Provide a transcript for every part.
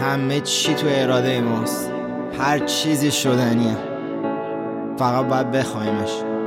همه چی تو اراده ماست، هر چیزی شدنیه، فقط باید بخوایمش.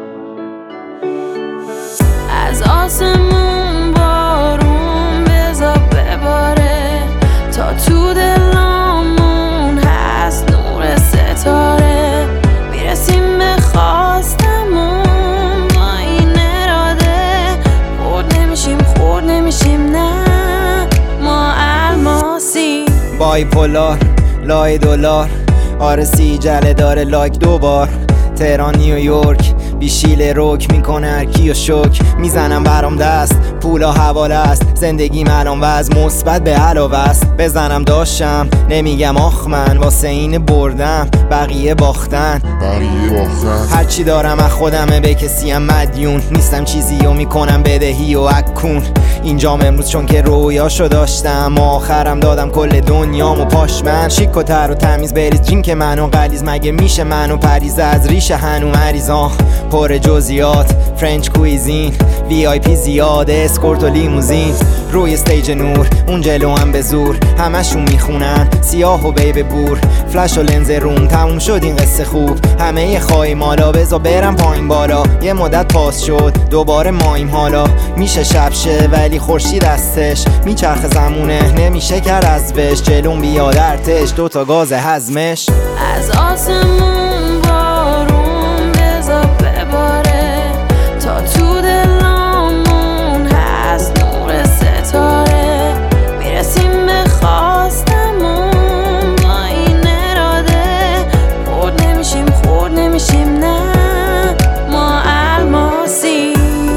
از آسمون بارون بذار بباره تا تو دلامون هست نور ستاره. میرسیم به خواستمون با این اراده، خورد نمیشیم نه ما الماسی. بایپولار لای دلار آرسی جله داره لایک 2 بار. تهران نیویورک بیشیل روک میکنه هرکی و شک. میزنم برام دست پولا حواله است، زندگیم الان وضع مثبت به علاوه است. بزنم داشتم نمیگم آخ من واسه این بردم بقیه باختن. هرچی دارم از خودمه به کسیم مدیون نیستم، چیزی رو میکنم بدهی و اکون. اینجام امروز چون که رویاشو داشتم، آخرم دادم کل دنیامو پاش من. شیک و تر و تمیز بریز جینک منو غلیظ، مگه میشه منو پریز از ریشه هنو مریضان. پر جزئیات فرنچ کویزین وی آی پی زیاده اسکورت و لیموزین. روی استیج نور اون جلو هم به زور، همشون میخونن سیاه و بیب بور. فلش و لنز روم تموم شد این قصه خوب، همه یه خواهی مالا بزا برم پایین بالا. یه مدت پاس شد دوباره مایم حالا، میشه شب شه ولی خورشید دستش میچرخ زمونه نمیشه کرد ازش. جلوم بیاد ارتش 2 تا گاز هضمش. از آسمون بارون بذار بباره تا تو دلامون هست نور ستاره. میرسیم به خواستمون با این اراده، خورد نمیشیم نه ما الماسی.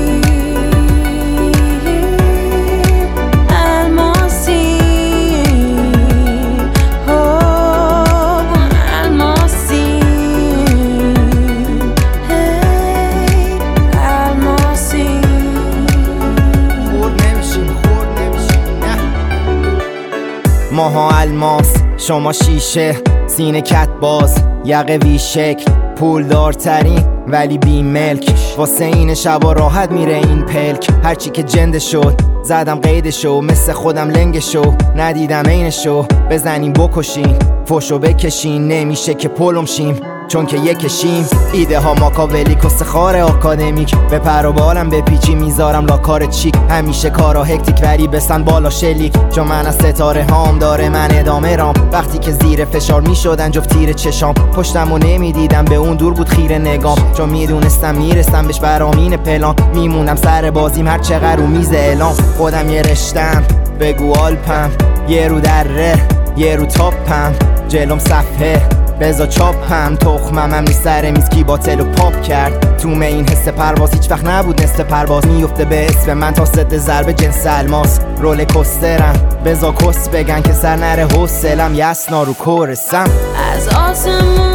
ماها الماس شما شیشه، سینه کت باز یقه وی شکل. پول دارترین ولی بی ملک، واسه این شبا راحت میره این پلک. هرچی که جنده شد زدم قیدشو، مثل خودم لنگشو ندیدم اینشو. بزنیم بکشین فوشو بکشین، نمیشه که پلم شیم چون که یکشیم. ایده ها ماکاولیک و سخار آکادمیک، به پر و بالم به پیچی میذارم لاکار چیک. همیشه کارا هکتیک ولی بسن بالا شلیک، چون من از ستاره هام داره من ادامه رام. وقتی که زیر فشار میشدن جفت تیر چشام، پشتم و نمیدیدم به اون دور بود خیره نگام. چون میدونستم میرسم بهش برامین پلان، میمونم سر بازیم هر چقدر رو میز اعلام. خودم یه رشتم بگو آلپم، یه رو دره یه رو تاپم. جلوم صفحه بزا چاپم، تخمم هم نیست سر میز کی باطل و پاپ کرد. تو این حس پرواز هیچ وقت نبود نصف پرواز، میفته به اسم من تا ضد ضربه جنس الماس. رول کوسترم بزا کس بگن که سر نره حوصلم، یسنا رو کورسم. از آسمون